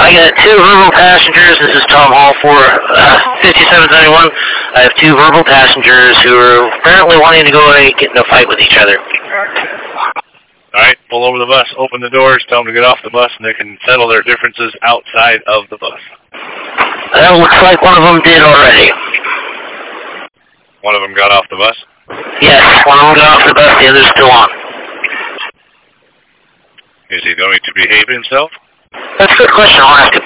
I got 2 verbal passengers. This is Tom Hall for 5771. I have 2 verbal passengers who are apparently wanting to go and get in a fight with each other. All right, pull over the bus, open the doors, tell them to get off the bus, and they can settle their differences outside of the bus. That looks like one of them did already. One of them got off the bus? Yes, one of them got off the bus, the other's still on. Is he going to behave himself? That's a good question. I'll ask him.